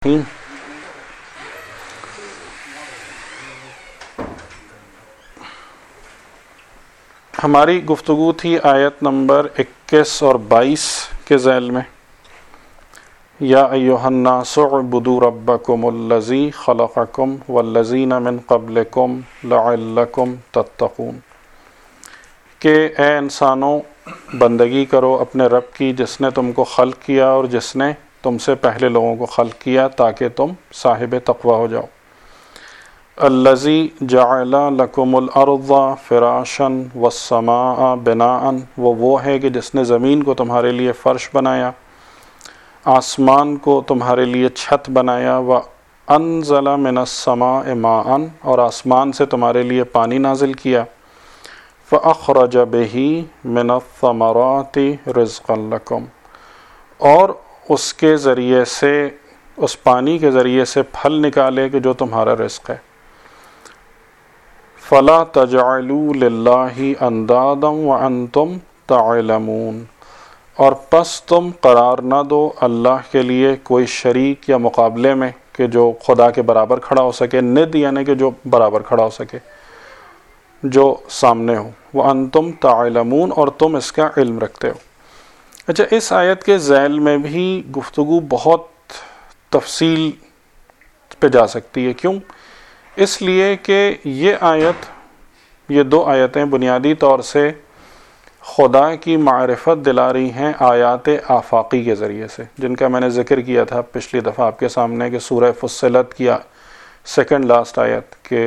الرحیم۔ ہماری گفتگو تھی آیت نمبر 21 اور 22 کے ذیل میں، یا ایھا الناس اعبدوا ربکم الذی خلقکم والذین من قبلکم لعلکم تتقون، کہ اے انسانوں بندگی کرو اپنے رب کی جس نے تم کو خلق کیا اور جس نے تم سے پہلے لوگوں کو خلق کیا تاکہ تم صاحب تقوی ہو جاؤ۔ الذی جعل لکم الارض فراشا والسماء بناء، وہ ہے کہ جس نے زمین کو تمہارے لیے فرش بنایا، آسمان کو تمہارے لیے چھت بنایا، وانزل من السماء ماء، اور آسمان سے تمہارے لیے پانی نازل کیا، فاخرج بہ من الثمرات رزقا لکم، اور اس کے ذریعے سے، اس پانی کے ذریعے سے پھل نکالے کہ جو تمہارا رزق ہے۔ فَلَا تَجْعَلُوا لِلَّهِ أَنْدَادًا وَأَنْتُمْ تَعْلَمُونَ، اور پس تم قرار نہ دو اللہ کے لیے کوئی شریک یا مقابلے میں کہ جو خدا کے برابر کھڑا ہو سکے، ند یعنی کہ جو برابر کھڑا ہو سکے، جو سامنے ہو، وَأَنْتُمْ تَعْلَمُونَ، اور تم اس کا علم رکھتے ہو۔ اچھا، اس آیت کے ذیل میں بھی گفتگو بہت تفصیل پہ جا سکتی ہے۔ کیوں؟ اس لیے کہ یہ دو آیتیں بنیادی طور سے خدا کی معرفت دلا رہی ہیں آیات آفاقی کے ذریعے سے، جن کا میں نے ذکر کیا تھا پچھلی دفعہ آپ کے سامنے کہ سورہ فصلت کی سیکنڈ لاسٹ آیت کہ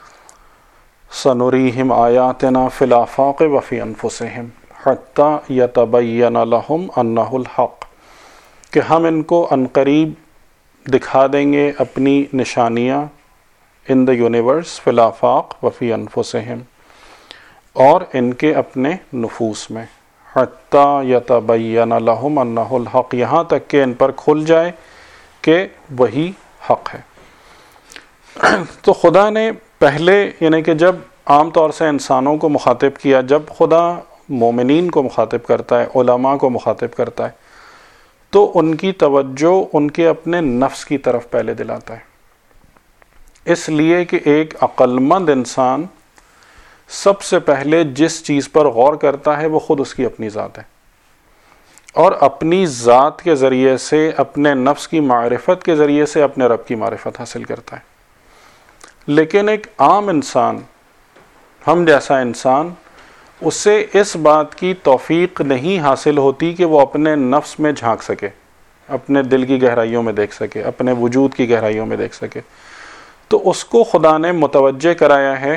سنریہم آیاتنا فی الآفاق وفی انفسہم حتی یتبین لہم انہ الحق، کہ ہم ان کو عنقریب دکھا دیں گے اپنی نشانیاں ان دا یونیورس فی الآفاق وفی انفسہم، اور ان کے اپنے نفوس میں، حتی یتبین لہم انہ الحق، یہاں تک کہ ان پر کھل جائے کہ وہی حق ہے۔ تو خدا نے پہلے، یعنی کہ جب عام طور سے انسانوں کو مخاطب کیا، جب خدا مومنین کو مخاطب کرتا ہے، علماء کو مخاطب کرتا ہے، تو ان کی توجہ ان کے اپنے نفس کی طرف پہلے دلاتا ہے، اس لیے کہ ایک عقل مند انسان سب سے پہلے جس چیز پر غور کرتا ہے وہ خود اس کی اپنی ذات ہے، اور اپنی ذات کے ذریعے سے، اپنے نفس کی معرفت کے ذریعے سے اپنے رب کی معرفت حاصل کرتا ہے۔ لیکن ایک عام انسان، ہم جیسا انسان، اسے اس بات کی توفیق نہیں حاصل ہوتی کہ وہ اپنے نفس میں جھانک سکے، اپنے دل کی گہرائیوں میں دیکھ سکے، اپنے وجود کی گہرائیوں میں دیکھ سکے۔ تو اس کو خدا نے متوجہ کرایا ہے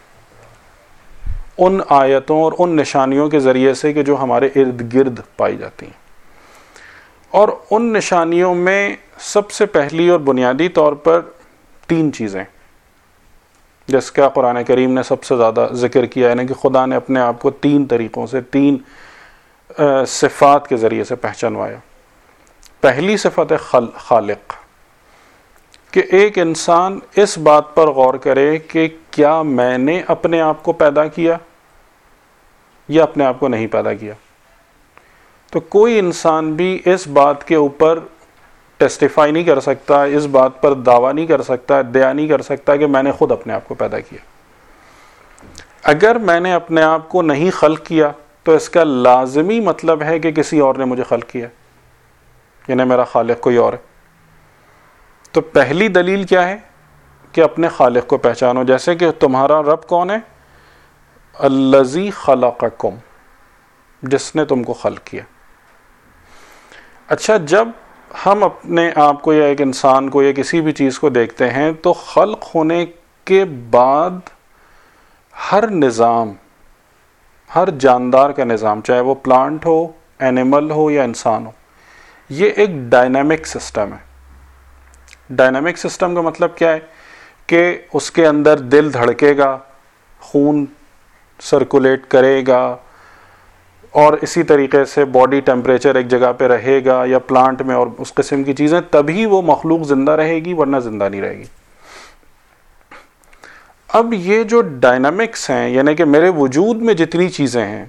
ان آیتوں اور ان نشانیوں کے ذریعے سے کہ جو ہمارے ارد گرد پائی جاتی ہیں، اور ان نشانیوں میں سب سے پہلی اور بنیادی طور پر 3 چیزیں جس کا قرآن کریم نے سب سے زیادہ ذکر کیا، یعنی کہ خدا نے اپنے آپ کو 3 طریقوں سے، 3 صفات کے ذریعے سے پہچانوایا۔ پہلی صفت ہے خالق، کہ ایک انسان اس بات پر غور کرے کہ کیا میں نے اپنے آپ کو پیدا کیا یا اپنے آپ کو نہیں پیدا کیا۔ تو کوئی انسان بھی اس بات کے اوپر ٹیسٹیفائی نہیں کر سکتا، اس بات پر دعویٰ نہیں کر سکتا، ادعا نہیں کر سکتا کہ میں نے خود اپنے آپ کو پیدا کیا۔ اگر میں نے اپنے آپ کو نہیں خلق کیا تو اس کا لازمی مطلب ہے کہ کسی اور نے مجھے خلق کیا، یعنی میرا خالق کوئی اور ہے۔ تو پہلی دلیل کیا ہے کہ اپنے خالق کو پہچانو، جیسے کہ تمہارا رب کون ہے؟ الذی خلقکم، جس نے تم کو خلق کیا۔ اچھا، جب ہم اپنے آپ کو یا ایک انسان کو یا کسی بھی چیز کو دیکھتے ہیں تو خلق ہونے کے بعد ہر نظام، ہر جاندار کا نظام، چاہے وہ پلانٹ ہو، اینیمل ہو یا انسان ہو، یہ ایک ڈائنامک سسٹم ہے۔ ڈائنامک سسٹم کا مطلب کیا ہے؟ کہ اس کے اندر دل دھڑکے گا، خون سرکولیٹ کرے گا، اور اسی طریقے سے باڈی ٹیمپریچر ایک جگہ پہ رہے گا یا پلانٹ میں، اور اس قسم کی چیزیں، تبھی وہ مخلوق زندہ رہے گی، ورنہ زندہ نہیں رہے گی۔ اب یہ جو ڈائنامکس ہیں، یعنی کہ میرے وجود میں جتنی چیزیں ہیں،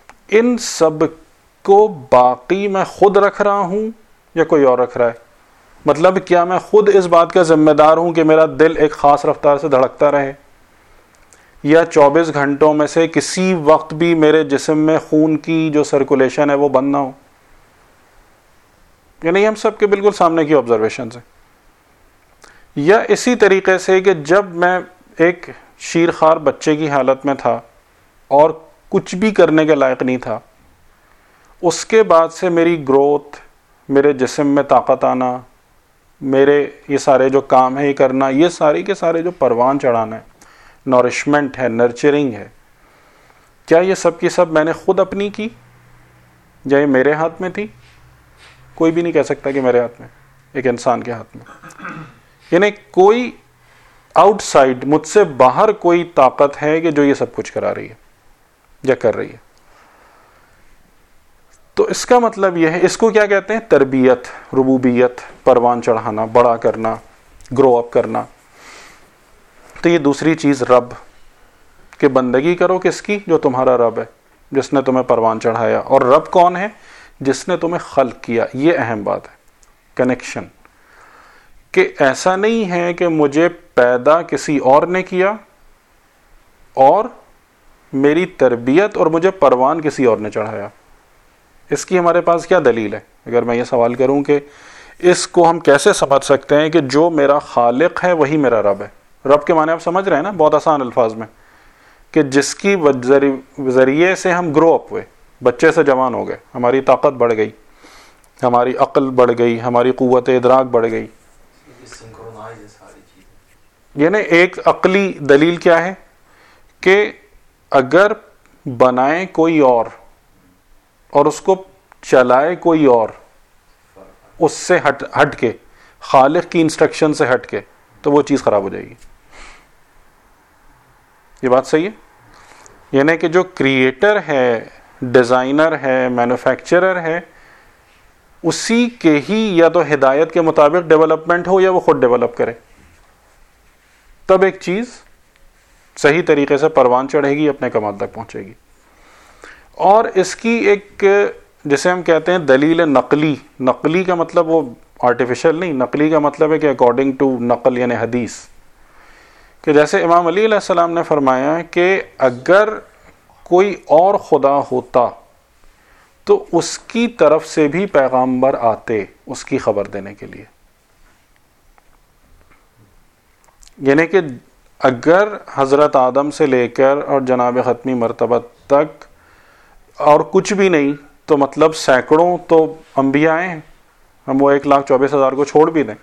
ان سب کو باقی میں خود رکھ رہا ہوں یا کوئی اور رکھ رہا ہے؟ مطلب کیا میں خود اس بات کا ذمہ دار ہوں کہ میرا دل ایک خاص رفتار سے دھڑکتا رہے، یا 24 گھنٹوں میں سے کسی وقت بھی میرے جسم میں خون کی جو سرکولیشن ہے وہ بند نہ ہو؟ یعنی ہم سب کے بالکل سامنے کی آبزرویشنز ہیں. یا اسی طریقے سے کہ جب میں ایک شیرخوار بچے کی حالت میں تھا اور کچھ بھی کرنے کے لائق نہیں تھا، اس کے بعد سے میری گروتھ، میرے جسم میں طاقت آنا، میرے یہ سارے جو کام ہے یہ کرنا، یہ سارے کے سارے جو پروان چڑھانا ہے، نورشمنٹ ہے، نرچرنگ ہے، کیا یہ سب کی سب میں نے خود اپنی کی یا یہ میرے ہاتھ میں تھی؟ کوئی بھی نہیں کہہ سکتا کہ میرے ہاتھ میں، ایک انسان کے ہاتھ میں. یعنی کوئی آؤٹ سائڈ، مجھ سے باہر کوئی طاقت ہے کہ جو یہ سب کچھ کرا رہی ہے یا کر رہی ہے. تو اس کا مطلب یہ ہے، اس کو کیا کہتے ہیں؟ تربیت، ربوبیت، پروان چڑھانا، بڑا کرنا، گرو اپ کرنا. تو یہ دوسری چیز رب، کہ بندگی کرو کس کی؟ جو تمہارا رب ہے، جس نے تمہیں پروان چڑھایا. اور رب کون ہے؟ جس نے تمہیں خلق کیا. یہ اہم بات ہے، کنیکشن، کہ ایسا نہیں ہے کہ مجھے پیدا کسی اور نے کیا اور میری تربیت اور مجھے پروان کسی اور نے چڑھایا. اس کی ہمارے پاس کیا دلیل ہے؟ اگر میں یہ سوال کروں کہ اس کو ہم کیسے سمجھ سکتے ہیں کہ جو میرا خالق ہے وہی میرا رب ہے. رب کے معنی آپ سمجھ رہے ہیں نا بہت آسان الفاظ میں، کہ جس کی ذریعے سے ہم گرو اپ ہوئے، بچے سے جوان ہو گئے، ہماری طاقت بڑھ گئی، ہماری عقل بڑھ گئی، ہماری قوت ادراک بڑھ گئی. یعنی ایک عقلی دلیل کیا ہے کہ اگر بنائے کوئی اور اس کو چلائے کوئی اور، اس سے ہٹ کے، خالق کی انسٹرکشن سے ہٹ کے، تو وہ چیز خراب ہو جائے گی. یہ بات صحیح ہے؟ یعنی کہ جو کریٹر ہے، ڈیزائنر ہے، مینوفیکچرر ہے، اسی کے ہی یا تو ہدایت کے مطابق ڈیولپمنٹ ہو یا وہ خود ڈیولپ کرے، تب ایک چیز صحیح طریقے سے پروان چڑھے گی، اپنے کمال تک پہنچے گی. اور اس کی ایک جسے ہم کہتے ہیں دلیل نقلی، نقلی کا مطلب وہ آرٹیفیشل نہیں، نقلی کا مطلب ہے کہ اکارڈنگ ٹو نقل یعنی حدیث، کہ جیسے امام علی علیہ السلام نے فرمایا کہ اگر کوئی اور خدا ہوتا تو اس کی طرف سے بھی پیغامبر آتے اس کی خبر دینے کے لیے. یعنی کہ اگر حضرت آدم سے لے کر اور جناب ختمی مرتبہ تک اور کچھ بھی نہیں تو مطلب سینکڑوں تو انبیاء ہیں، ہم وہ 1,24,000 کو چھوڑ بھی دیں،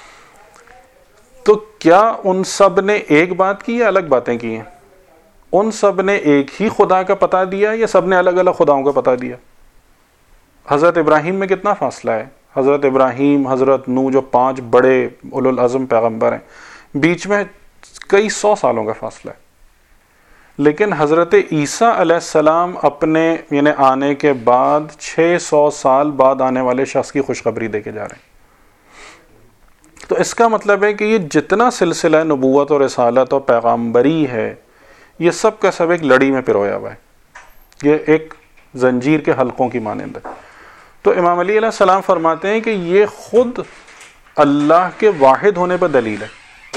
تو کیا ان سب نے ایک بات کی یا الگ باتیں کی ہیں؟ ان سب نے ایک ہی خدا کا پتہ دیا یا سب نے الگ الگ خداؤں کا پتہ دیا؟ حضرت ابراہیم میں کتنا فاصلہ ہے؟ حضرت ابراہیم، حضرت نوح، جو 5 بڑے اولو العزم پیغمبر ہیں، بیچ میں کئی 100 سالوں کا فاصلہ ہے. لیکن حضرت عیسیٰ علیہ السلام اپنے یعنی آنے کے بعد 600 سال بعد آنے والے شخص کی خوشخبری دے کے جا رہے ہیں. تو اس کا مطلب ہے کہ یہ جتنا سلسلہ نبوت اور رسالت اور پیغامبری ہے، یہ سب کا سب ایک لڑی میں پرویا ہوا ہے، یہ ایک زنجیر کے حلقوں کی مانند ہے. تو امام علی علیہ السلام فرماتے ہیں کہ یہ خود اللہ کے واحد ہونے پر دلیل ہے،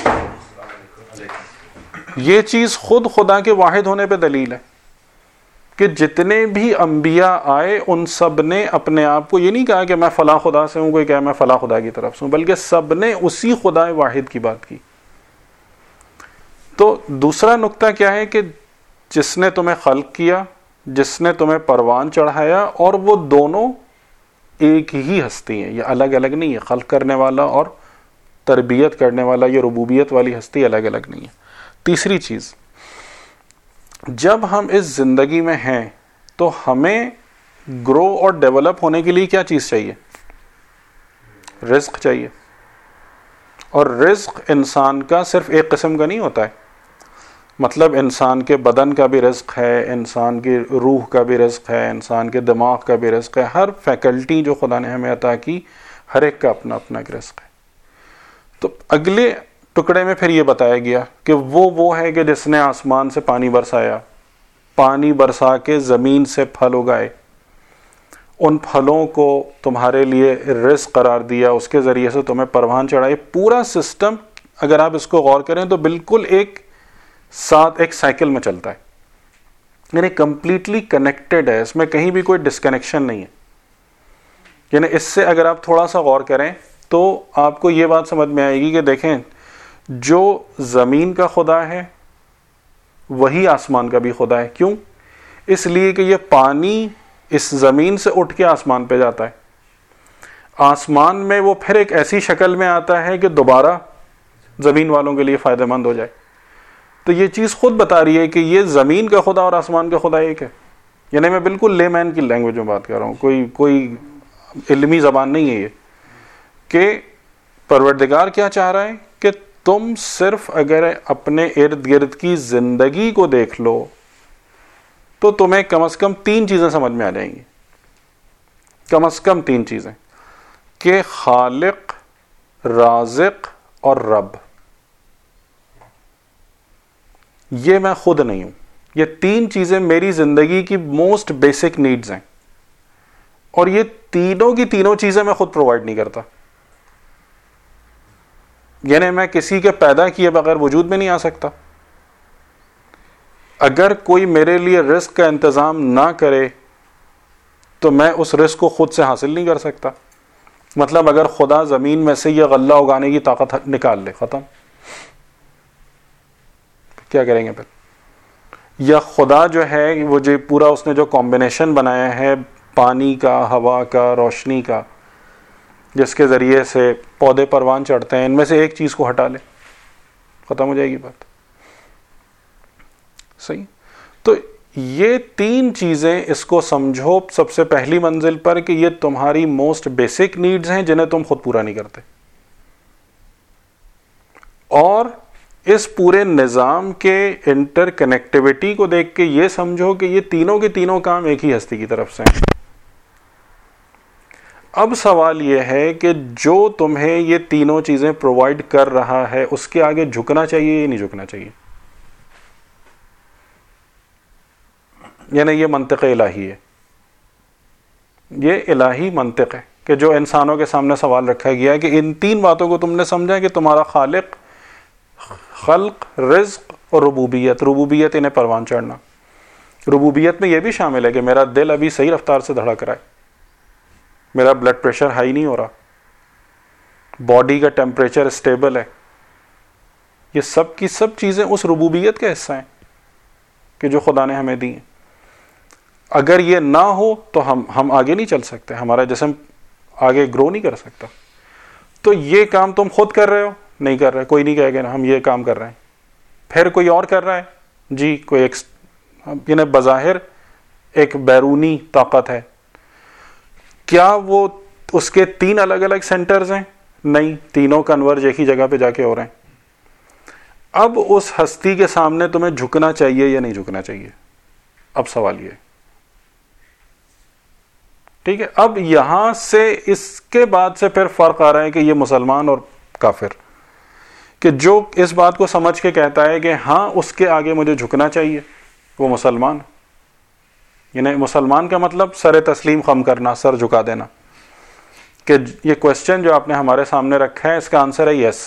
یہ چیز خود خدا کے واحد ہونے پہ دلیل ہے کہ جتنے بھی انبیاء آئے ان سب نے اپنے آپ کو یہ نہیں کہا کہ میں فلاں خدا سے ہوں، کوئی کہا میں فلاں خدا کی طرف سے ہوں، بلکہ سب نے اسی خدا واحد کی بات کی. تو دوسرا نقطہ کیا ہے کہ جس نے تمہیں خلق کیا، جس نے تمہیں پروان چڑھایا، اور وہ دونوں ایک ہی ہستی ہیں، یہ الگ الگ نہیں ہے. خلق کرنے والا اور تربیت کرنے والا، یہ ربوبیت والی ہستی الگ الگ نہیں ہے. تیسری چیز، جب ہم اس زندگی میں ہیں تو ہمیں گرو اور ڈیولپ ہونے کے لیے کیا چیز چاہیے؟ رزق چاہیے. اور رزق انسان کا صرف ایک قسم کا نہیں ہوتا ہے، مطلب انسان کے بدن کا بھی رزق ہے، انسان کی روح کا بھی رزق ہے، انسان کے دماغ کا بھی رزق ہے. ہر فیکلٹی جو خدا نے ہمیں عطا کی، ہر ایک کا اپنا اپنا ایک رزق ہے. تو اگلے ٹکڑے میں پھر یہ بتایا گیا کہ وہ ہے کہ جس نے آسمان سے پانی برسایا، پانی برسا کے زمین سے پھل اگائے، ان پھلوں کو تمہارے لیے رزق قرار دیا, اس کے ذریعے سے تمہیں پروان چڑھائے. پورا سسٹم اگر آپ اس کو غور کریں تو بالکل ایک ساتھ ایک سائیکل میں چلتا ہے, یعنی کمپلیٹلی کنیکٹڈ ہے, اس میں کہیں بھی کوئی ڈسکنیکشن نہیں ہے. یعنی اس سے اگر آپ تھوڑا سا غور کریں تو آپ کو یہ بات سمجھ میں آئے گی کہ دیکھیں, جو زمین کا خدا ہے وہی آسمان کا بھی خدا ہے. کیوں؟ اس لیے کہ یہ پانی اس زمین سے اٹھ کے آسمان پہ جاتا ہے, آسمان میں وہ پھر ایک ایسی شکل میں آتا ہے کہ دوبارہ زمین والوں کے لیے فائدہ مند ہو جائے. تو یہ چیز خود بتا رہی ہے کہ یہ زمین کا خدا اور آسمان کا خدا ایک ہے. یعنی میں بالکل لے مین کی لینگویج میں بات کر رہا ہوں, کوئی علمی زبان نہیں ہے یہ, کہ پروردگار کیا چاہ رہا ہے کہ تم صرف اگر اپنے ارد گرد کی زندگی کو دیکھ لو تو تمہیں کم از کم 3 چیزیں سمجھ میں آ جائیں گی, کم از کم 3 چیزیں, کہ خالق, رازق اور رب. یہ میں خود نہیں ہوں, یہ 3 چیزیں میری زندگی کی موسٹ بیسک نیڈز ہیں, اور یہ تینوں کی تینوں چیزیں میں خود پرووائڈ نہیں کرتا. یعنی میں کسی کے پیدا کیے بغیر وجود میں نہیں آ سکتا. اگر کوئی میرے لیے رزق کا انتظام نہ کرے تو میں اس رزق کو خود سے حاصل نہیں کر سکتا. مطلب اگر خدا زمین میں سے یہ غلہ اگانے کی طاقت نکال لے, ختم, کیا کریں گے پھر؟ یا خدا جو ہے وہ جو پورا اس نے جو کمبینیشن بنایا ہے پانی کا, ہوا کا, روشنی کا, جس کے ذریعے سے پودے پروان چڑھتے ہیں, ان میں سے ایک چیز کو ہٹا لے, ختم ہو جائے گی بات. صحیح. تو یہ 3 چیزیں اس کو سمجھو سب سے پہلی منزل پر کہ یہ تمہاری موسٹ بیسک نیڈز ہیں جنہیں تم خود پورا نہیں کرتے. اور اس پورے نظام کے انٹر کنیکٹیوٹی کو دیکھ کے یہ سمجھو کہ یہ تینوں کے تینوں کام ایک ہی ہستی کی طرف سے ہیں. اب سوال یہ ہے کہ جو تمہیں یہ تینوں چیزیں پرووائڈ کر رہا ہے اس کے آگے جھکنا چاہیے یا نہیں جھکنا چاہیے؟ یعنی یہ منطق الہی ہے, یہ الہی منطق ہے کہ جو انسانوں کے سامنے سوال رکھا گیا ہے کہ ان 3 باتوں کو تم نے سمجھا کہ تمہارا خالق, خلق, رزق اور ربوبیت. ربوبیت انہیں پروان چڑھنا. ربوبیت میں یہ بھی شامل ہے کہ میرا دل ابھی صحیح رفتار سے دھڑک رہا ہے, میرا بلڈ پریشر ہائی نہیں ہو رہا, باڈی کا ٹیمپریچر اسٹیبل ہے. یہ سب کی سب چیزیں اس ربوبیت کا حصہ ہیں کہ جو خدا نے ہمیں دی ہیں. اگر یہ نہ ہو تو ہم آگے نہیں چل سکتے, ہمارا جسم آگے گرو نہیں کر سکتا. تو یہ کام تم خود کر رہے ہو؟ نہیں کر رہے. کوئی نہیں کہے گا ہم یہ کام کر رہے ہیں. پھر کوئی اور کر رہا ہے, جی کوئی ایک, یعنی بظاہر ایک بیرونی طاقت ہے. کیا وہ اس کے 3 الگ الگ سینٹرز ہیں؟ نہیں, تینوں کنورج ایک ہی جگہ پہ جا کے ہو رہے ہیں. اب اس ہستی کے سامنے تمہیں جھکنا چاہیے یا نہیں جھکنا چاہیے؟ اب سوال یہ, ٹھیک ہے. اب یہاں سے اس کے بعد سے پھر فرق آ رہا ہے کہ یہ مسلمان اور کافر, کہ جو اس بات کو سمجھ کے کہتا ہے کہ ہاں اس کے آگے مجھے جھکنا چاہیے وہ مسلمان. یعنی مسلمان کا مطلب سر تسلیم خم کرنا, سر جھکا دینا. کہ یہ کوشچن جو آپ نے ہمارے سامنے رکھا ہے اس کا آنسر ہے یس,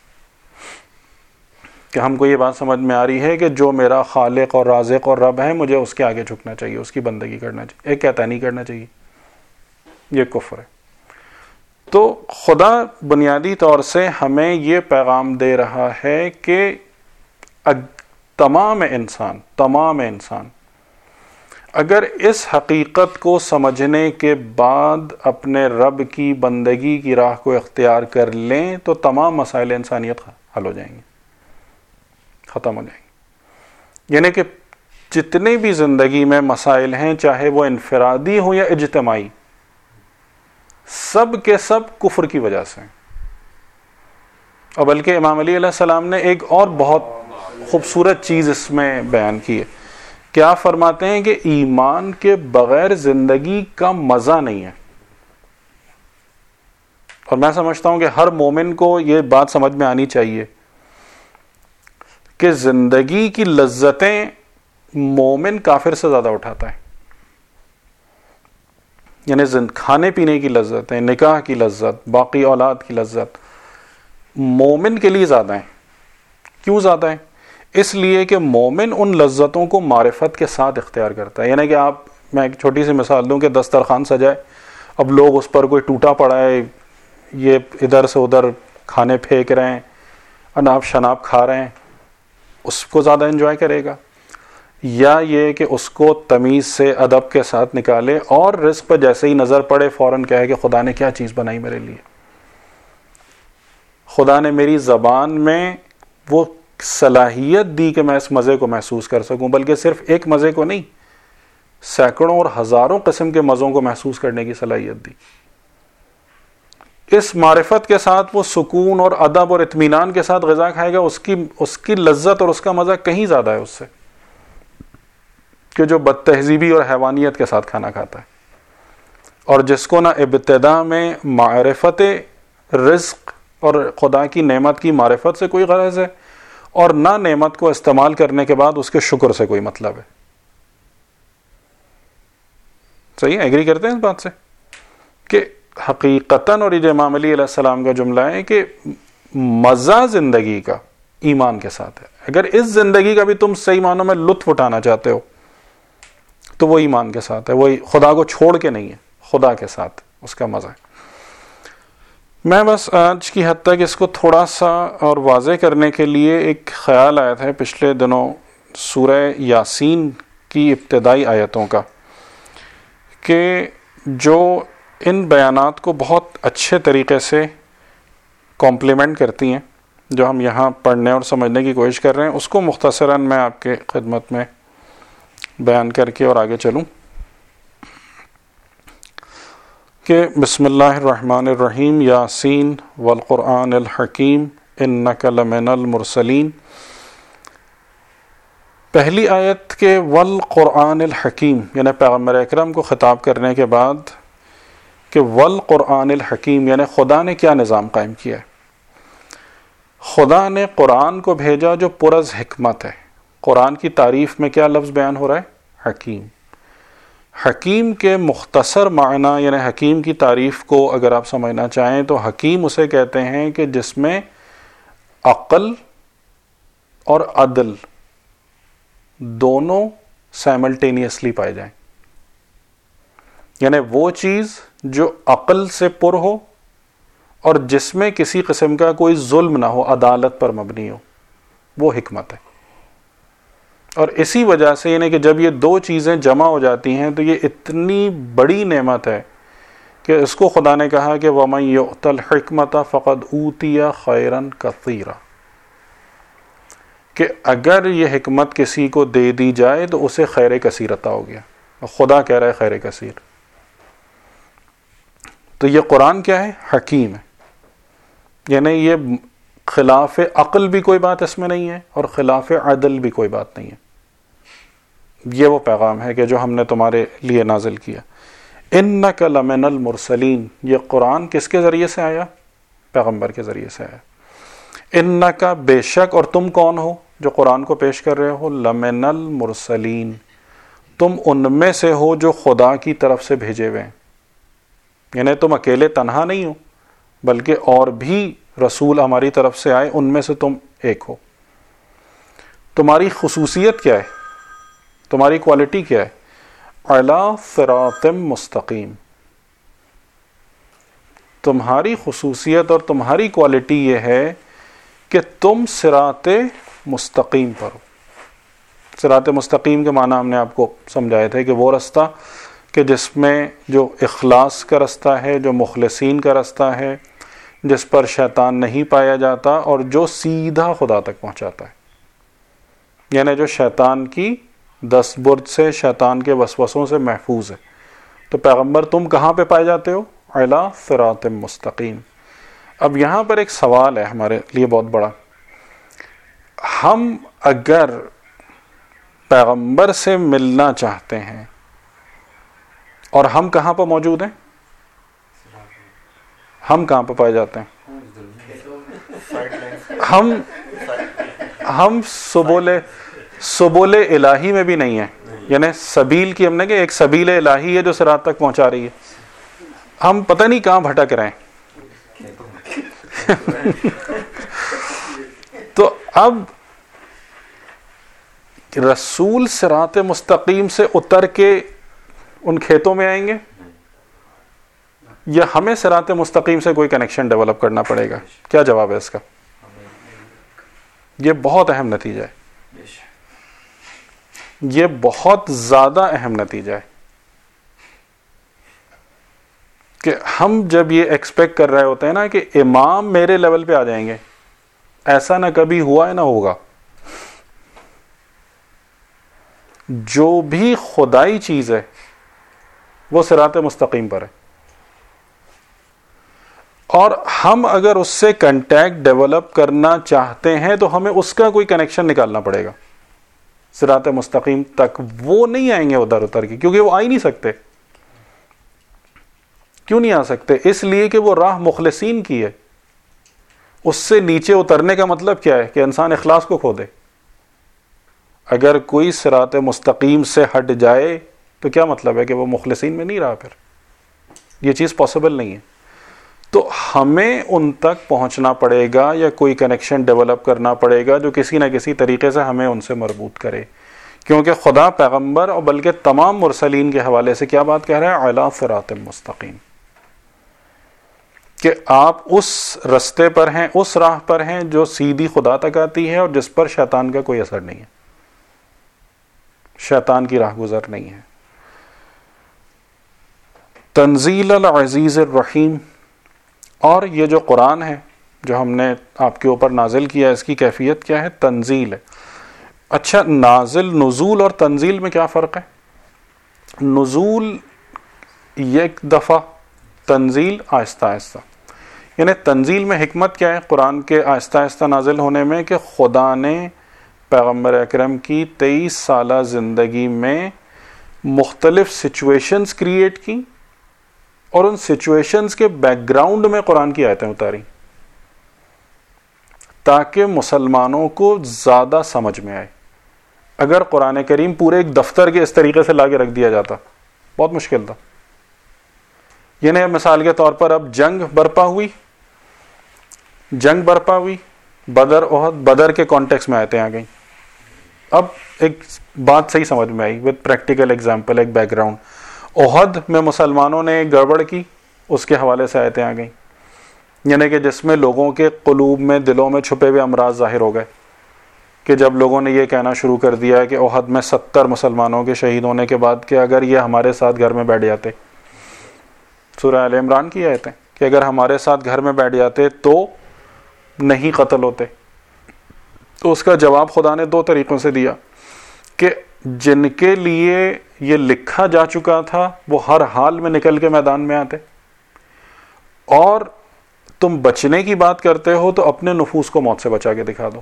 کہ ہم کو یہ بات سمجھ میں آ رہی ہے کہ جو میرا خالق اور رازق اور رب ہے مجھے اس کے آگے جھکنا چاہیے, اس کی بندگی کرنا چاہیے. ایک کہتا ہے نہیں کرنا چاہیے, یہ کفر ہے. تو خدا بنیادی طور سے ہمیں یہ پیغام دے رہا ہے کہ تمام انسان اگر اس حقیقت کو سمجھنے کے بعد اپنے رب کی بندگی کی راہ کو اختیار کر لیں تو تمام مسائل انسانیت حل ہو جائیں گے, ختم ہو جائیں گے. یعنی کہ جتنے بھی زندگی میں مسائل ہیں, چاہے وہ انفرادی ہوں یا اجتماعی, سب کے سب کفر کی وجہ سے. اور بلکہ امام علی علیہ السلام نے ایک اور بہت خوبصورت چیز اس میں بیان کی ہے. کیا فرماتے ہیں کہ ایمان کے بغیر زندگی کا مزہ نہیں ہے. اور میں سمجھتا ہوں کہ ہر مومن کو یہ بات سمجھ میں آنی چاہیے کہ زندگی کی لذتیں مومن کافر سے زیادہ اٹھاتا ہے. یعنی کھانے پینے کی لذت ہے، نکاح کی لذت، باقی اولاد کی لذت مومن کے لیے زیادہ ہیں. کیوں زیادہ ہیں؟ اس لیے کہ مومن ان لذتوں کو معرفت کے ساتھ اختیار کرتا ہے. یعنی کہ میں ایک چھوٹی سی مثال دوں کہ دسترخوان سجائے، اب لوگ اس پر کوئی ٹوٹا پڑا ہے، یہ ادھر سے ادھر کھانے پھینک رہے ہیں، اناپ شناپ کھا رہے ہیں، اس کو زیادہ انجوائے کرے گا، یا یہ کہ اس کو تمیز سے ادب کے ساتھ نکالے اور رزق پہ جیسے ہی نظر پڑے فوراً کہے کہ خدا نے کیا چیز بنائی میرے لیے، خدا نے میری زبان میں وہ صلاحیت دی کہ میں اس مزے کو محسوس کر سکوں، بلکہ صرف ایک مزے کو نہیں، سینکڑوں اور ہزاروں قسم کے مزوں کو محسوس کرنے کی صلاحیت دی. اس معرفت کے ساتھ وہ سکون اور ادب اور اطمینان کے ساتھ غذا کھائے گا، اس کی لذت اور اس کا مزہ کہیں زیادہ ہے اس سے کہ جو بد تہذیبی اور حیوانیت کے ساتھ کھانا کھاتا ہے، اور جس کو نہ ابتدا میں معرفت رزق اور خدا کی نعمت کی معرفت سے کوئی غرض ہے، اور نہ نعمت کو استعمال کرنے کے بعد اس کے شکر سے کوئی مطلب ہے. صحیح ہے؟ ایگری کرتے ہیں اس بات سے کہ حقیقتاً، اور یہ امام علی علیہ السلام کا جملہ ہے کہ مزہ زندگی کا ایمان کے ساتھ ہے. اگر اس زندگی کا بھی تم صحیح معنوں میں لطف اٹھانا چاہتے ہو تو وہ ایمان کے ساتھ ہے، وہ خدا کو چھوڑ کے نہیں ہے، خدا کے ساتھ اس کا مزہ ہے. میں بس آج کی حد تک اس کو تھوڑا سا اور واضح کرنے کے لیے ایک خیال آیا تھا پچھلے دنوں سورہ یاسین کی ابتدائی آیتوں کا، کہ جو ان بیانات کو بہت اچھے طریقے سے کمپلیمنٹ کرتی ہیں، جو ہم یہاں پڑھنے اور سمجھنے کی کوشش کر رہے ہیں، اس کو مختصراً میں آپ کے خدمت میں بیان کر کے اور آگے چلوں کہ بسم اللہ الرحمن الرحیم، یاسین والقرآن الحکیم انک لمن المرسلین. پہلی آیت کے والقرآن الحکیم یعنی پیغمبر اکرم کو خطاب کرنے کے بعد کہ والقرآن الحکیم یعنی خدا نے کیا نظام قائم کیا ہے. خدا نے قرآن کو بھیجا جو پرز حکمت ہے. قرآن کی تعریف میں کیا لفظ بیان ہو رہا ہے؟ حکیم. حکیم کے مختصر معنی یعنی حکیم کی تعریف کو اگر آپ سمجھنا چاہیں تو حکیم اسے کہتے ہیں کہ جس میں عقل اور عدل دونوں سائملٹینیسلی پائے جائیں. یعنی وہ چیز جو عقل سے پر ہو اور جس میں کسی قسم کا کوئی ظلم نہ ہو، عدالت پر مبنی ہو، وہ حکمت ہے. اور اسی وجہ سے یعنی کہ جب یہ دو چیزیں جمع ہو جاتی ہیں تو یہ اتنی بڑی نعمت ہے کہ اس کو خدا نے کہا کہ وَمَن يُؤْتَ الْحِكْمَةَ فَقَدْ أُوتِيَ خَيْرًا كَثِيرًا، کہ اگر یہ حکمت کسی کو دے دی جائے تو اسے خیر کثیر عطا ہو گیا. خدا کہہ رہا ہے خیر کثیر. تو یہ قرآن کیا ہے؟ حکیم ہے. یعنی یہ خلاف عقل بھی کوئی بات اس میں نہیں ہے اور خلاف عدل بھی کوئی بات نہیں ہے. یہ وہ پیغام ہے کہ جو ہم نے تمہارے لیے نازل کیا. انک لمن المرسلین، یہ قرآن کس کے ذریعے سے آیا؟ پیغمبر کے ذریعے سے آیا. انک بے شک، اور تم کون ہو جو قرآن کو پیش کر رہے ہو؟ لمن المرسلین، تم ان میں سے ہو جو خدا کی طرف سے بھیجے ہوئے ہیں. یعنی تم اکیلے تنہا نہیں ہو بلکہ اور بھی رسول ہماری طرف سے آئے، ان میں سے تم ایک ہو. تمہاری خصوصیت کیا ہے؟ تمہاری کوالٹی کیا ہے؟ علی صراط مستقیم. تمہاری خصوصیت اور تمہاری کوالٹی یہ ہے کہ تم صراط مستقیم پر ہو. صراط مستقیم کے معنی ہم نے آپ کو سمجھائے تھے کہ وہ رستہ کہ جس میں جو اخلاص کا رستہ ہے، جو مخلصین کا رستہ ہے، جس پر شیطان نہیں پایا جاتا اور جو سیدھا خدا تک پہنچاتا ہے. یعنی جو شیطان کی دست برد سے، شیطان کے وسوسوں سے محفوظ ہے. تو پیغمبر تم کہاں پہ پائے جاتے ہو؟ علی صراط مستقیم. اب یہاں پر ایک سوال ہے ہمارے لیے بہت بڑا. ہم اگر پیغمبر سے ملنا چاہتے ہیں اور ہم کہاں پر موجود ہیں؟ ہم کہاں پہ پائے جاتے ہیں؟ ہم سبول الہی میں بھی نہیں ہیں. یعنی سبیل کی ہم نے کہ ایک سبیل الہی ہے جو صراط تک پہنچا رہی ہے. ہم پتہ نہیں کہاں بھٹک رہے ہیں. تو اب رسول صراط مستقیم سے اتر کے ان کھیتوں میں آئیں گے یا ہمیں صراط مستقیم سے کوئی کنیکشن ڈیولپ کرنا پڑے گا؟ کیا جواب ہے اس کا؟ یہ بہت اہم نتیجہ ہے. یہ بہت زیادہ اہم نتیجہ ہے کہ ہم جب یہ ایکسپیکٹ کر رہے ہوتے ہیں نا کہ امام میرے لیول پہ آ جائیں گے، ایسا نہ کبھی ہوا ہے نہ ہوگا. جو بھی خدائی چیز ہے وہ صراط مستقیم پر ہے، اور ہم اگر اس سے کنٹیکٹ ڈیولپ کرنا چاہتے ہیں تو ہمیں اس کا کوئی کنیکشن نکالنا پڑے گا صراط مستقیم تک. وہ نہیں آئیں گے ادھر اتر کے، کیونکہ وہ آ ہی نہیں سکتے. کیوں نہیں آ سکتے؟ اس لیے کہ وہ راہ مخلصین کی ہے. اس سے نیچے اترنے کا مطلب کیا ہے؟ کہ انسان اخلاص کو کھو دے. اگر کوئی صراط مستقیم سے ہٹ جائے تو کیا مطلب ہے؟ کہ وہ مخلصین میں نہیں رہا. پھر یہ چیز پاسبل نہیں ہے. تو ہمیں ان تک پہنچنا پڑے گا یا کوئی کنیکشن ڈیولپ کرنا پڑے گا جو کسی نہ کسی طریقے سے ہمیں ان سے مربوط کرے. کیونکہ خدا پیغمبر اور بلکہ تمام مرسلین کے حوالے سے کیا بات کہہ رہا ہے؟ علی صراط مستقیم، کہ آپ اس رستے پر ہیں، اس راہ پر ہیں جو سیدھی خدا تک آتی ہے اور جس پر شیطان کا کوئی اثر نہیں ہے، شیطان کی راہ گزر نہیں ہے. تنزیل العزیز الرحیم. اور یہ جو قرآن ہے جو ہم نے آپ کے اوپر نازل کیا ہے، اس کی کیفیت کیا ہے؟ تنزیل ہے. اچھا، نازل، نزول اور تنزیل میں کیا فرق ہے؟ نزول ایک دفعہ، تنزیل آہستہ آہستہ. یعنی تنزیل میں حکمت کیا ہے قرآن کے آہستہ آہستہ نازل ہونے میں؟ کہ خدا نے پیغمبر اکرم کی 23 سالہ زندگی میں مختلف سچویشنز کریٹ کی اور ان سچویشنز کے بیک گراؤنڈ میں قرآن کی آیتیں اتاری تاکہ مسلمانوں کو زیادہ سمجھ میں آئے. اگر قرآن کریم پورے ایک دفتر کے اس طریقے سے لا کے رکھ دیا جاتا بہت مشکل تھا. یعنی مثال کے طور پر اب جنگ برپا ہوئی، بدر احد، بدر کے کانٹیکس میں آیتیں آ گئیں. اب ایک بات صحیح سمجھ میں آئی وتھ پریکٹیکل ایگزامپل، ایک بیک گراؤنڈ. احد میں مسلمانوں نے گڑبڑ کی، اس کے حوالے سے آیتیں آ گئیں. یعنی کہ جس میں لوگوں کے قلوب میں، دلوں میں چھپے ہوئے امراض ظاہر ہو گئے، کہ جب لوگوں نے یہ کہنا شروع کر دیا کہ احد میں 70 مسلمانوں کے شہید ہونے کے بعد کہ اگر یہ ہمارے ساتھ گھر میں بیٹھ جاتے، سورہ آل عمران کی آیتیں کہ اگر ہمارے ساتھ گھر میں بیٹھ جاتے تو نہیں قتل ہوتے. تو اس کا جواب خدا نے 2 طریقوں سے دیا کہ جن کے لیے یہ لکھا جا چکا تھا وہ ہر حال میں نکل کے میدان میں آتے، اور تم بچنے کی بات کرتے ہو تو اپنے نفوس کو موت سے بچا کے دکھا دو.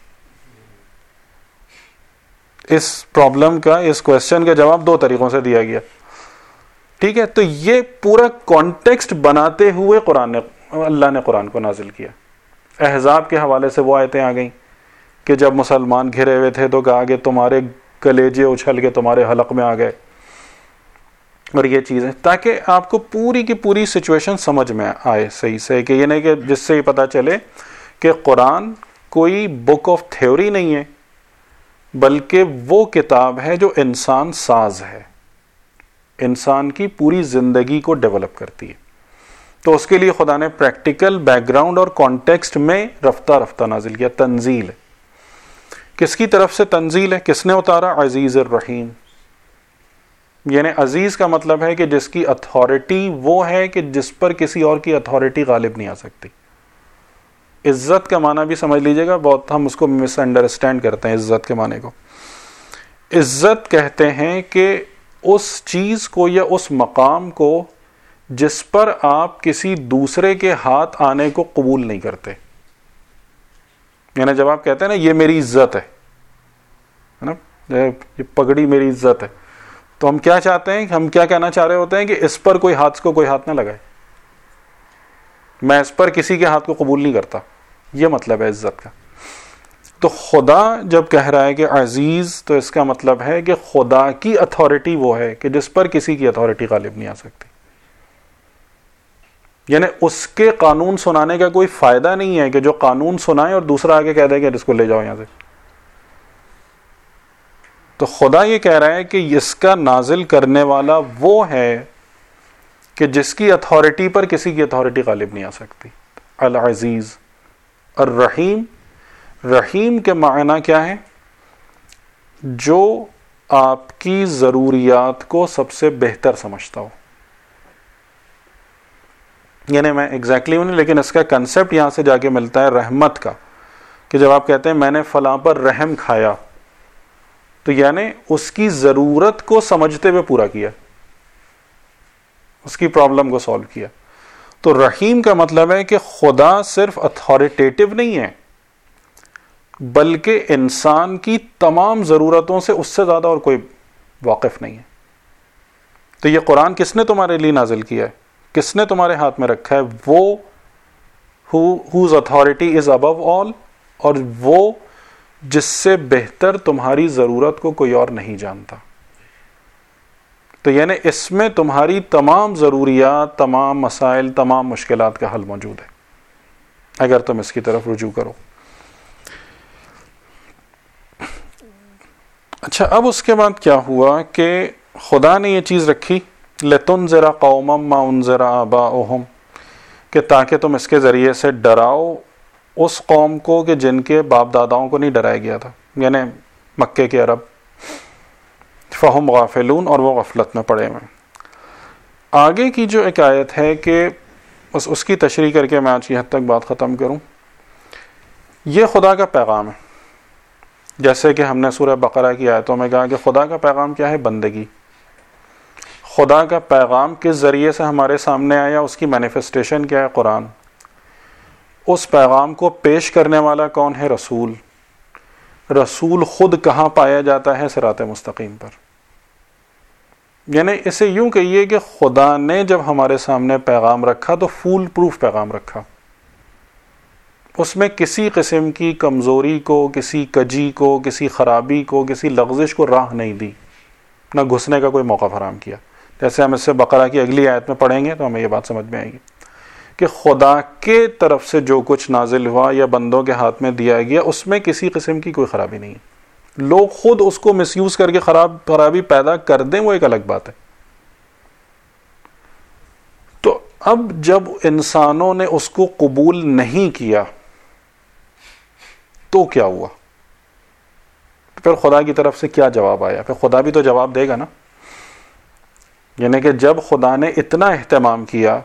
اس پرابلم کا، اس کوشچن کا جواب 2 طریقوں سے دیا گیا. ٹھیک ہے، تو یہ پورا کانٹیکسٹ بناتے ہوئے اللہ نے قرآن کو نازل کیا. احزاب کے حوالے سے وہ آیتیں آ گئیں کہ جب مسلمان گھرے ہوئے تھے تو کہا کہ تمہارے کلیجے اچھل کے تمہارے حلق میں آ گئے، اور یہ چیزیں، تاکہ آپ کو پوری کی پوری سچویشن سمجھ میں آئے صحیح سے. کہ یہ نہیں کہ جس سے یہ پتہ چلے کہ قرآن کوئی بک آف تھیوری نہیں ہے، بلکہ وہ کتاب ہے جو انسان ساز ہے، انسان کی پوری زندگی کو ڈیولپ کرتی ہے. تو اس کے لیے خدا نے پریکٹیکل بیک گراؤنڈ اور کانٹیکسٹ میں رفتہ رفتہ نازل کیا. تنزیل ہے. کس کی طرف سے تنزیل ہے؟ کس نے اتارا؟ عزیز الرحیم. یعنی عزیز کا مطلب ہے کہ جس کی اتھارٹی وہ ہے کہ جس پر کسی اور کی اتھارٹی غالب نہیں آ سکتی. عزت کا معنی بھی سمجھ لیجئے گا، بہت ہم اس کو مس انڈرسٹینڈ کرتے ہیں. عزت کے معنی کو عزت کہتے ہیں کہ اس چیز کو یا اس مقام کو جس پر آپ کسی دوسرے کے ہاتھ آنے کو قبول نہیں کرتے. یعنی جب آپ کہتے ہیں نا یہ میری عزت ہے نا، یہ پگڑی میری عزت ہے، تو ہم کیا چاہتے ہیں؟ ہم کیا کہنا چاہ رہے ہوتے ہیں کہ اس پر کوئی ہاتھ نہ لگائے، میں اس پر کسی کے ہاتھ کو قبول نہیں کرتا. یہ مطلب ہے عزت کا. تو خدا جب کہہ رہا ہے کہ عزیز، تو اس کا مطلب ہے کہ خدا کی اتھارٹی وہ ہے کہ جس پر کسی کی اتھارٹی غالب نہیں آ سکتی. یعنی اس کے قانون سنانے کا کوئی فائدہ نہیں ہے کہ جو قانون سنائے اور دوسرا آگے کہہ دے کہ اس کو لے جاؤ یہاں سے. تو خدا یہ کہہ رہا ہے کہ اس کا نازل کرنے والا وہ ہے کہ جس کی اتھارٹی پر کسی کی اتھارٹی غالب نہیں آ سکتی. العزیز. الرحیم، رحیم کے معنی کیا ہے؟ جو آپ کی ضروریات کو سب سے بہتر سمجھتا ہو. یعنی میں ایگزیکٹلی نہیں، لیکن اس کا کنسپٹ یہاں سے جا کے ملتا ہے رحمت کا، کہ جب آپ کہتے ہیں میں نے فلاں پر رحم کھایا، تو یعنی اس کی ضرورت کو سمجھتے ہوئے پورا کیا، اس کی پرابلم کو سالو کیا. تو رحیم کا مطلب ہے کہ خدا صرف اتھارٹیٹو نہیں ہے، بلکہ انسان کی تمام ضرورتوں سے اس سے زیادہ اور کوئی واقف نہیں ہے. تو یہ قرآن کس نے تمہارے لیے نازل کیا ہے، کس نے تمہارے ہاتھ میں رکھا ہے؟ وہ whose authority is above all، اور وہ جس سے بہتر تمہاری ضرورت کو کوئی اور نہیں جانتا. تو یعنی اس میں تمہاری تمام ضروریات، تمام مسائل، تمام مشکلات کا حل موجود ہے اگر تم اس کی طرف رجوع کرو. اچھا، اب اس کے بعد کیا ہوا کہ خدا نے یہ چیز رکھی لِتُنذِرَ قَوْمًا مَا أُنذِرَ آبَاؤُهُمْ، کہ تاکہ تم اس کے ذریعے سے ڈراؤ اس قوم کو کہ جن کے باپ داداؤں کو نہیں ڈرایا گیا تھا، یعنی مکے کے عرب. فَهُمْ غَافِلُونَ، اور وہ غفلت میں پڑے ہوئے. آگے کی جو ایک آیت ہے کہ بس اس کی تشریح کر کے میں آج کی حد تک بات ختم کروں. یہ خدا کا پیغام ہے، جیسے کہ ہم نے سورہ بقرہ کی آیتوں میں کہا کہ خدا کا پیغام کیا ہے؟ بندگی. خدا کا پیغام کس ذریعے سے ہمارے سامنے آیا، اس کی مینیفیسٹیشن کیا ہے؟ قرآن. اس پیغام کو پیش کرنے والا کون ہے؟ رسول. رسول خود کہاں پایا جاتا ہے؟ صراط مستقیم پر. یعنی اسے یوں کہیے کہ خدا نے جب ہمارے سامنے پیغام رکھا تو فول پروف پیغام رکھا، اس میں کسی قسم کی کمزوری کو، کسی کجی کو، کسی خرابی کو، کسی لغزش کو راہ نہیں دی، نہ گھسنے کا کوئی موقع فراہم کیا. جیسے ہم اس سے بقرہ کی اگلی آیت میں پڑھیں گے تو ہمیں یہ بات سمجھ میں آئے گی کہ خدا کے طرف سے جو کچھ نازل ہوا یا بندوں کے ہاتھ میں دیا گیا، اس میں کسی قسم کی کوئی خرابی نہیں ہے. لوگ خود اس کو مس یوز کر کے خرابی پیدا کر دیں، وہ ایک الگ بات ہے. تو اب جب انسانوں نے اس کو قبول نہیں کیا تو کیا ہوا؟ پھر خدا کی طرف سے کیا جواب آیا؟ پھر خدا بھی تو جواب دے گا نا. یعنی کہ جب خدا نے اتنا اہتمام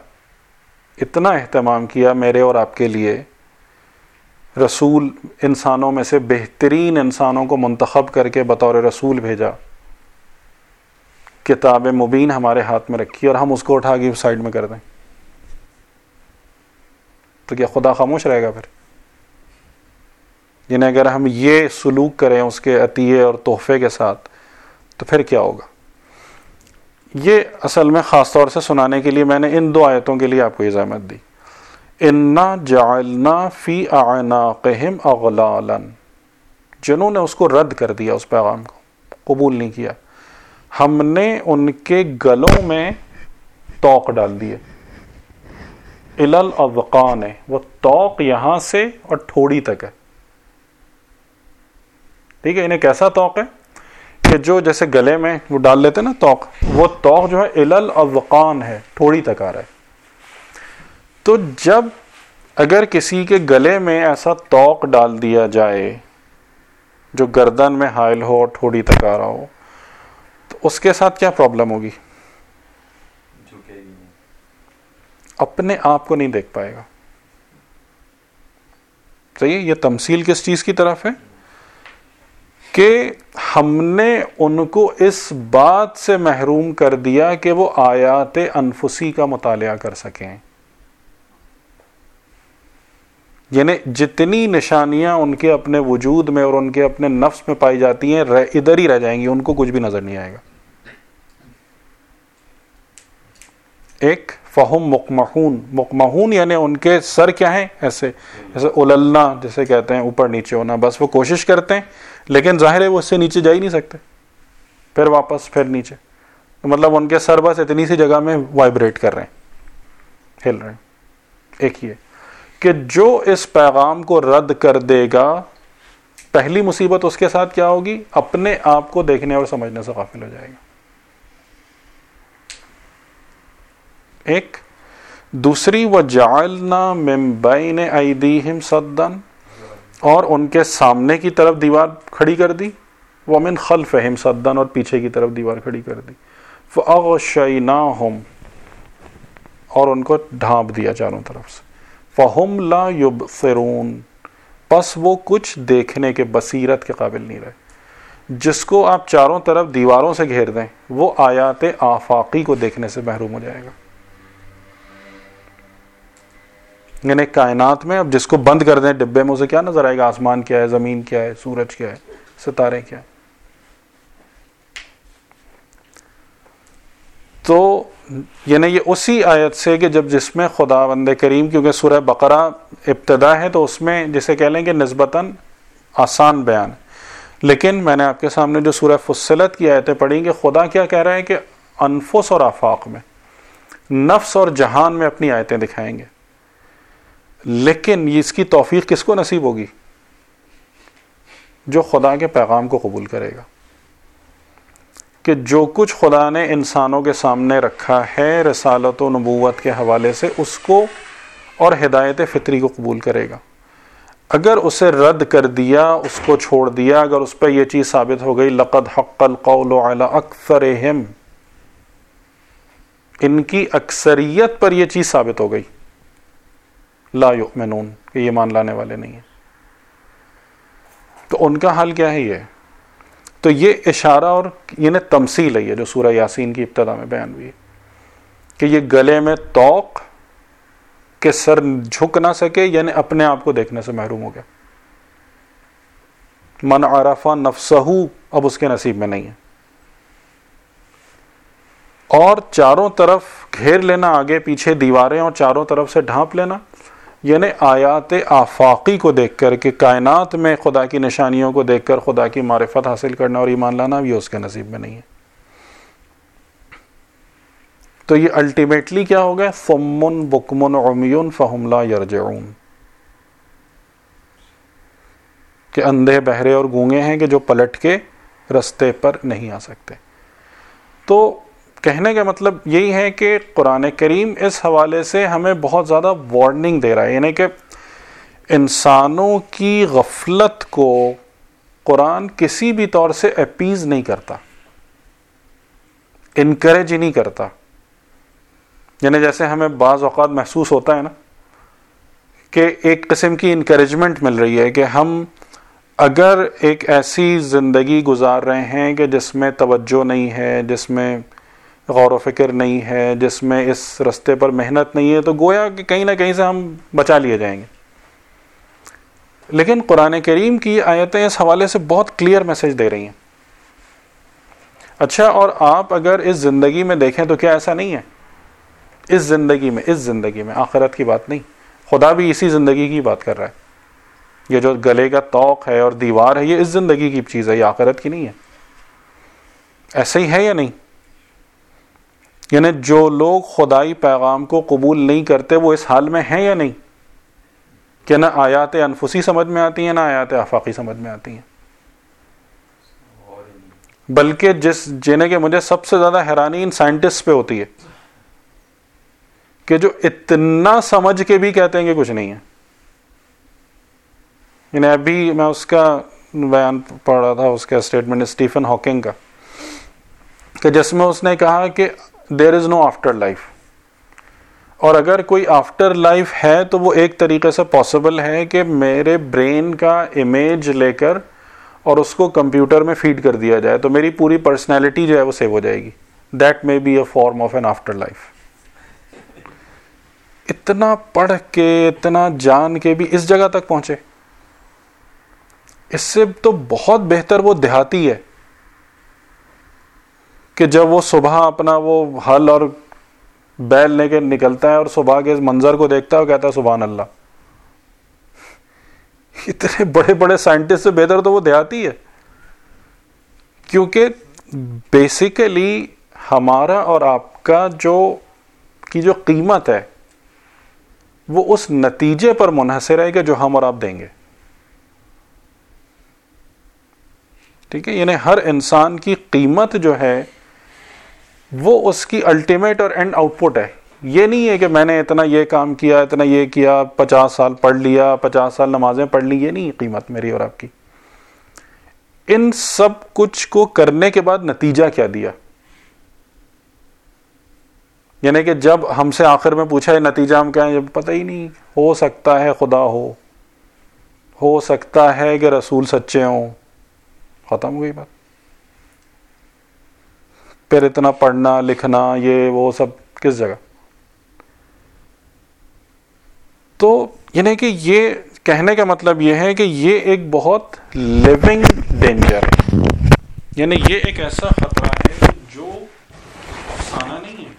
کیا میرے اور آپ کے لیے، رسول انسانوں میں سے بہترین انسانوں کو منتخب کر کے بطور رسول بھیجا، کتاب مبین ہمارے ہاتھ میں رکھی، اور ہم اس کو اٹھا کے سائڈ میں کر دیں تو کیا خدا خاموش رہے گا؟ پھر یعنی اگر ہم یہ سلوک کریں اس کے عطیے اور تحفے کے ساتھ تو پھر کیا ہوگا؟ یہ اصل میں خاص طور سے سنانے کے لیے میں نے ان دو آیتوں کے لیے آپ کو اجازت دی. انا جعلنا فی اعناقہم اغلالا، جنہوں نے اس کو رد کر دیا، اس پیغام کو قبول نہیں کیا، ہم نے ان کے گلوں میں طوق ڈال دیے. الی الاذقان، وہ طوق یہاں سے اور ٹھوڑی تک ہے. ٹھیک ہے، انہیں کیسا طوق ہے کہ جو جیسے گلے میں وہ ڈال لیتے نا طوق، وہ طوق جو ہے الی الاذقان ہے، ٹھوڑی تک آ رہا ہے. تو جب اگر کسی کے گلے میں ایسا طوق ڈال دیا جائے جو گردن میں حائل ہو اور ٹھوڑی تک آ رہا ہو، تو اس کے ساتھ کیا پرابلم ہوگی؟ اپنے آپ کو نہیں دیکھ پائے گا. صحیح ہے؟ یہ تمثیل کس چیز کی طرف ہے کہ ہم نے ان کو اس بات سے محروم کر دیا کہ وہ آیات انفسی کا مطالعہ کر سکیں. یعنی جتنی نشانیاں ان کے اپنے وجود میں اور ان کے اپنے نفس میں پائی جاتی ہیں ادھر ہی رہ جائیں گی، ان کو کچھ بھی نظر نہیں آئے گا. ایک فہم مقمحون. مقمحون یعنی ان کے سر کیا ہیں، ایسے جیسے اوللنا جسے کہتے ہیں، اوپر نیچے ہونا. بس وہ کوشش کرتے ہیں لیکن ظاہر ہے وہ اس سے نیچے جا ہی نہیں سکتے، پھر واپس پھر نیچے. مطلب ان کے سر بس اتنی سی جگہ میں وائبریٹ کر رہے ہیں، ہل رہے ہیں. ایک یہ کہ جو اس پیغام کو رد کر دے گا، پہلی مصیبت اس کے ساتھ کیا ہوگی، اپنے آپ کو دیکھنے اور سمجھنے سے غافل ہو جائے گا. ایک دوسری وَجَعَلْنَا مِن بَيْنِ أَيْدِيهِمْ صَدًّا، اور ان کے سامنے کی طرف دیوار کھڑی کر دی، وَمِن خَلْفِهِمْ صَدًّا، اور پیچھے کی طرف دیوار کھڑی کر دی. فَأَغْشَيْنَاهُمْ، اور ان کو ڈھانپ دیا چاروں طرف سے. فَهُمْ لَا يُبْصِرُونَ، پس وہ کچھ دیکھنے کے، بصیرت کے قابل نہیں رہے. جس کو آپ چاروں طرف دیواروں سے گھیر دیں وہ آیات آفاقی کو دیکھنے سے محروم ہو جائے گا. یعنی کائنات میں اب جس کو بند کر دیں ڈبے میں، اسے کیا نظر آئے گا، آسمان کیا ہے، زمین کیا ہے، سورج کیا ہے، ستارے کیا ہے. تو یعنی یہ اسی آیت سے کہ جس میں خداوند کریم، کیونکہ سورہ بقرہ ابتدا ہے تو اس میں جسے کہہ لیں کہ نسبتاً آسان بیان ہے، لیکن میں نے آپ کے سامنے جو سورہ فصلت کی آیتیں پڑھی کہ خدا کیا کہہ رہا ہے کہ انفس اور آفاق میں، نفس اور جہان میں اپنی آیتیں دکھائیں گے. لیکن اس کی توفیق کس کو نصیب ہوگی، جو خدا کے پیغام کو قبول کرے گا. کہ جو کچھ خدا نے انسانوں کے سامنے رکھا ہے رسالت و نبوت کے حوالے سے، اس کو اور ہدایت فطری کو قبول کرے گا. اگر اسے رد کر دیا، اس کو چھوڑ دیا، اگر اس پہ یہ چیز ثابت ہو گئی لقد حق القول علی اکثرہم، ان کی اکثریت پر یہ چیز ثابت ہو گئی، لا یؤمنون، کہ یہ مان لانے والے نہیں ہیں، تو ان کا حال کیا ہے. یہ تو یہ اشارہ اور یعنی تمثیل ہے یہ جو سورہ یاسین کی ابتدا میں بیان ہوئی ہے کہ یہ گلے میں طوق کہ سر جھک نہ سکے، یعنی اپنے آپ کو دیکھنے سے محروم ہو گیا. من عرف نفسہ، اب اس کے نصیب میں نہیں ہے. اور چاروں طرف گھیر لینا، آگے پیچھے دیواریں اور چاروں طرف سے ڈھانپ لینا، یعنی آیات آفاقی کو دیکھ کر کہ کائنات میں خدا کی نشانیوں کو دیکھ کر خدا کی معرفت حاصل کرنا اور ایمان لانا، یہ اس کے نصیب میں نہیں ہے. تو یہ الٹیمیٹلی کیا ہو گیا، صم بکم عمی فہم لا یرجعون، کہ اندھے بہرے اور گونگے ہیں کہ جو پلٹ کے رستے پر نہیں آ سکتے. تو کہنے کا مطلب یہی ہے کہ قرآن کریم اس حوالے سے ہمیں بہت زیادہ وارننگ دے رہا ہے، یعنی کہ انسانوں کی غفلت کو قرآن کسی بھی طور سے اپیز نہیں کرتا، انکریج ہی نہیں کرتا. یعنی جیسے ہمیں بعض اوقات محسوس ہوتا ہے نا کہ ایک قسم کی انکریجمنٹ مل رہی ہے کہ ہم اگر ایک ایسی زندگی گزار رہے ہیں کہ جس میں توجہ نہیں ہے، جس میں غور و فکر نہیں ہے، جس میں اس رستے پر محنت نہیں ہے، تو گویا کہ کہیں نہ کہیں سے ہم بچا لیے جائیں گے. لیکن قرآن کریم کی آیتیں اس حوالے سے بہت کلیئر میسج دے رہی ہیں. اچھا، اور آپ اگر اس زندگی میں دیکھیں تو کیا ایسا نہیں ہے، اس زندگی میں آخرت کی بات نہیں، خدا بھی اسی زندگی کی بات کر رہا ہے. یہ جو گلے کا طوق ہے اور دیوار ہے، یہ اس زندگی کی چیز ہے، یہ آخرت کی نہیں ہے. ایسا ہی ہے یا نہیں؟ یعنی جو لوگ خدائی پیغام کو قبول نہیں کرتے وہ اس حال میں ہیں یا نہیں کہ نہ آیات انفسی سمجھ میں آتی ہیں نہ آیات آفاقی سمجھ میں آتی ہیں. بلکہ جنہیں کہ مجھے سب سے زیادہ حیرانی ان سائنٹسٹ پہ ہوتی ہے کہ جو اتنا سمجھ کے بھی کہتے ہیں کہ کچھ نہیں ہے. یعنی ابھی میں اس کا بیان پڑھ رہا تھا، اس کا اسٹیٹمنٹ اسٹیفن ہاکنگ کا، کہ جس میں اس نے کہا کہ دیر از نو آفٹر لائف، اور اگر کوئی آفٹر لائف ہے تو وہ ایک طریقے سے پاسبل ہے کہ میرے برین کا امیج لے کر اور اس کو کمپیوٹر میں فیڈ کر دیا جائے تو میری پوری پرسنالٹی جو ہے وہ سیو ہو جائے گی. That may be a form of an afterlife. اتنا پڑھ کے اتنا جان کے بھی اس جگہ تک پہنچے. اس سے تو بہت بہتر وہ دیہاتی ہے کہ جب وہ صبح اپنا وہ ہل اور بیل لے کے نکلتا ہے اور صبح کے اس منظر کو دیکھتا ہے اور کہتا ہے سبحان اللہ. اتنے بڑے بڑے سائنٹسٹ سے بہتر تو وہ دیہاتی ہے. کیونکہ بیسیکلی ہمارا اور آپ کا جو قیمت ہے وہ اس نتیجے پر منحصر ہے کہ جو ہم اور آپ دیں گے. ٹھیک ہے, یعنی ہر انسان کی قیمت جو ہے وہ اس کی الٹیمیٹ اور اینڈ آؤٹ پٹ ہے. یہ نہیں ہے کہ میں نے اتنا یہ کام کیا, اتنا یہ کیا, 50 سال پڑھ لیا, 50 سال نمازیں پڑھ لی. یہ نہیں قیمت میری اور آپ کی. ان سب کچھ کو کرنے کے بعد نتیجہ کیا دیا. یعنی کہ جب ہم سے آخر میں پوچھا ہے نتیجہ ہم کیا ہے, جب پتہ ہی نہیں. ہو سکتا ہے خدا ہو سکتا ہے کہ رسول سچے ہوں, ختم ہو گئی بات. پھر اتنا پڑھنا لکھنا یہ وہ سب کس جگہ. تو یعنی کہ یہ کہنے کا مطلب یہ ہے کہ یہ ایک بہت لیونگ ڈینجر ہے, یعنی یہ ایک ایسا خطرہ ہے